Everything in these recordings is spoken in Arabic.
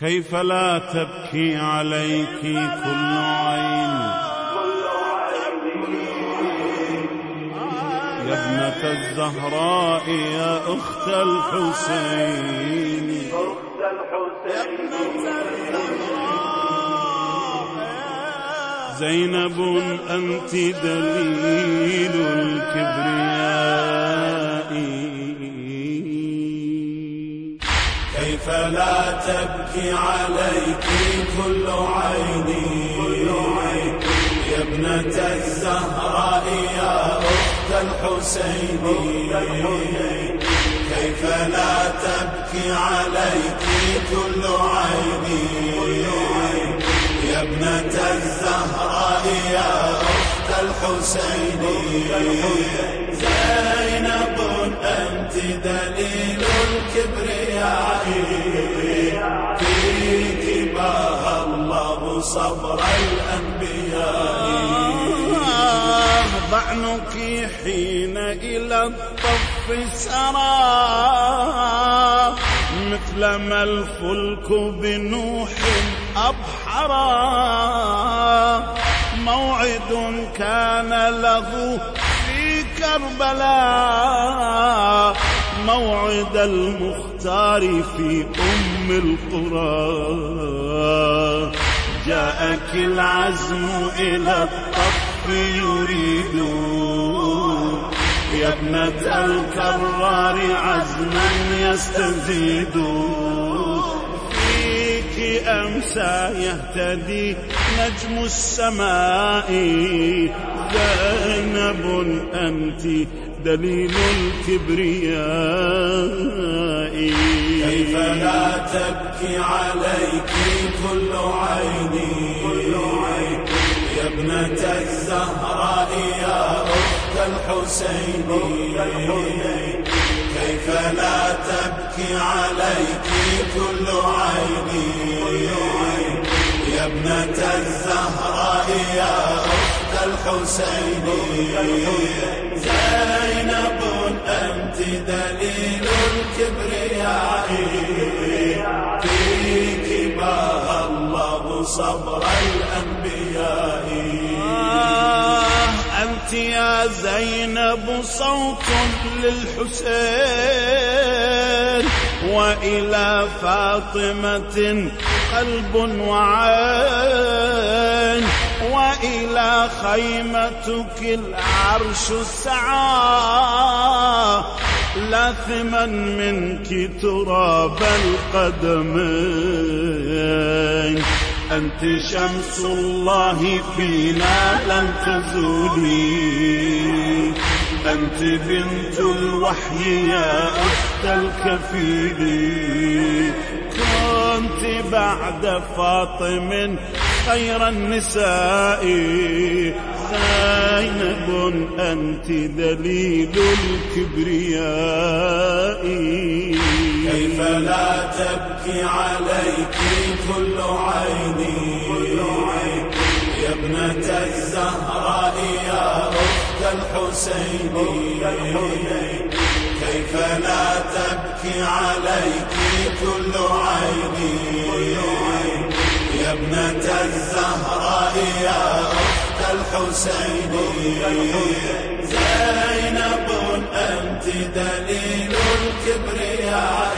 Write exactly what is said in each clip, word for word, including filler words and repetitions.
كيف لا تبكي عليك كل عين يا ابنة الزهراء يا أخت الحسين زينب أنت دليل الكبرياء كيف لا تبكي عليك كل عيني يا ابنة الزهراء يا أخت الحسين كيف لا تبكي عليك كل عيني يا ابنة الزهراء يا أخت الحسين زينب أنت دليل الكبرياء فيك باها الله صبر الأنبياء ضعنك حين إلى الطف سرى مثلما الفلك بنوح أبحرا موعد كان له في كربلاء موعد المختار في أم القرى جاءك العزم إلى الطف يريد يا ابنة الكرار عزما يستزيد فيك أمسى يهتدي نجم السماء زينب أنت دليل الكبرياء كيف لا تبكي عليك كل عيني يا ابنة الزهراء يا أخت الحسين كيف لا تبكي عليك كل عيني يا ابنة الزهراء يا أخت الحسين زينب أنت دليل الكبرياء فيك باها الله صبر الأنبياء أنت يا زينب صوت للحسين وإلى فاطمة قلب وعين وإلى خيمتك العرش سعى لاثما منك تراب القدمين أنت شمس الله فينا لن تزولي أنت بنت الوحي يا أخت الكفيل كنت بعد فاطم خير النساء زينب أنت دليل الكبرياء كيف لا تبكي عليك كل عيني يا ابنة الزهراء يا أخت الحسين كيف لا تبكي عليك كل عيني يا ابنة الزهراء يا أخت الحسين زينب أنت دليل الكبرياء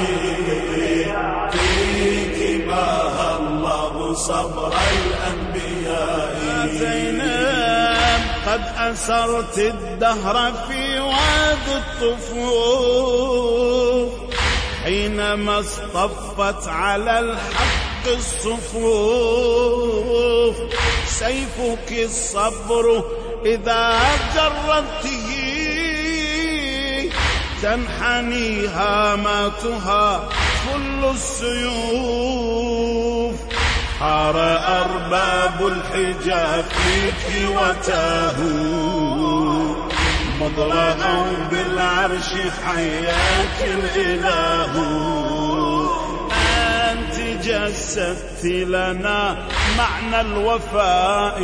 فيك باها الله صبر الأنبياء زينب قد أسرت الدهر في واد الطفوف حينما اصطفت على الحق الصفوف سيفك الصبر إذا جردته تنحني هاماتها كل السيوف حار أرباب الحجاب فيك وتاهوا مضرأوا بالعرش حياك الإله أنت جسدت لنا معنى الوفاء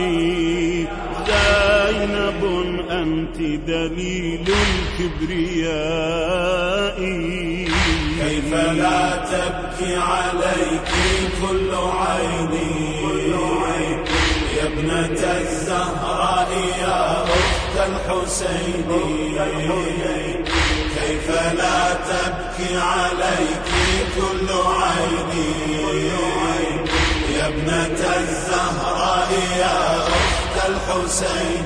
زينب أنت دليل الكبرياء كيف لا تبكي عليك كل عيني يا ابنة الزهراء يا أخت الحسين كيف لا تبكي عليك كل عيني يا ابنة الزهراء يا أخت الحسين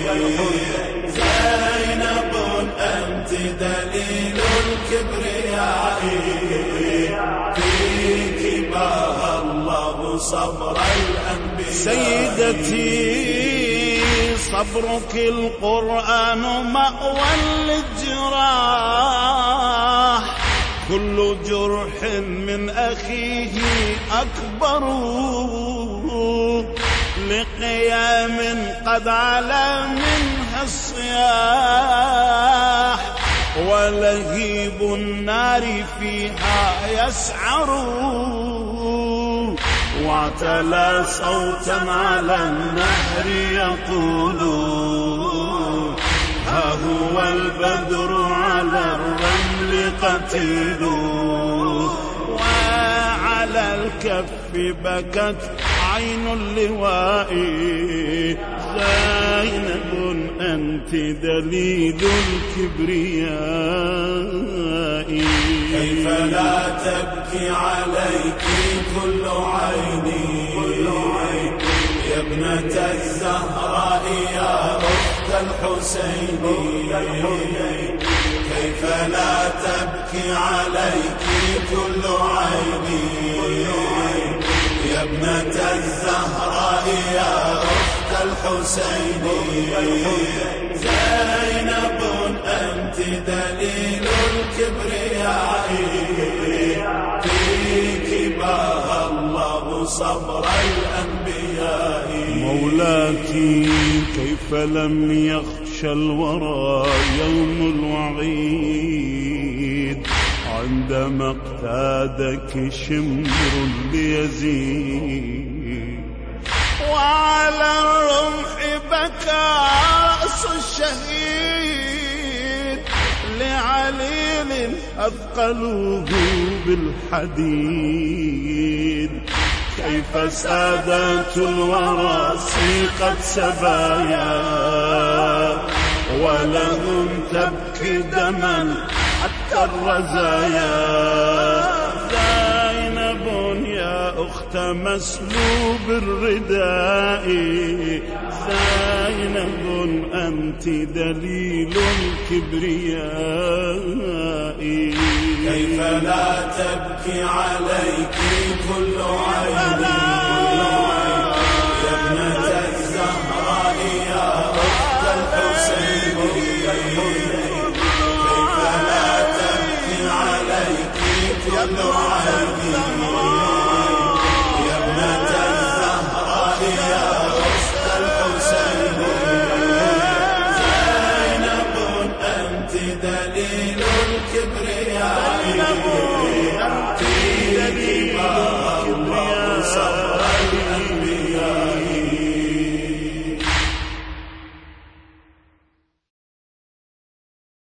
زينب أنت دليل الكبرياء فيك باه الله صبر الأنبياء سيدتي صبرك القرآن مأوى للجراح كل جرح من أخيه أكبر لقيام قد علا منها الصياح ولهيب النار فيها يسعر واعتلى صوتا على النهر يقول ها هو البدر على الرمل قتيل وعلى الكف بكت عين اللواء زينب أنت دليل الكبرياء كيف لا تبكي عليك كل عيني يا ابنة الزهراء يا أخت الحسين كيف لا تبكي عليك كل عيني يا ابنة الزهراء يا أخت الحسين زينب أنت دليل الكبرياء فيك باه الله صبر الأنبياء مولاكي كيف لم يخشى الورى يوم الوعيد عندما اقتادك شمر ليزيد وعلى الرمح بكى رأس الشهيد لعليل أثقلوه بالحديد كيف سادات الورى سيقت سبايا ولهم تبكي دما حتى الرزايا زينب يا أخت مسلوب الرداء زينب أنت دليل الكبرياء كيف لا تبكي عليك كل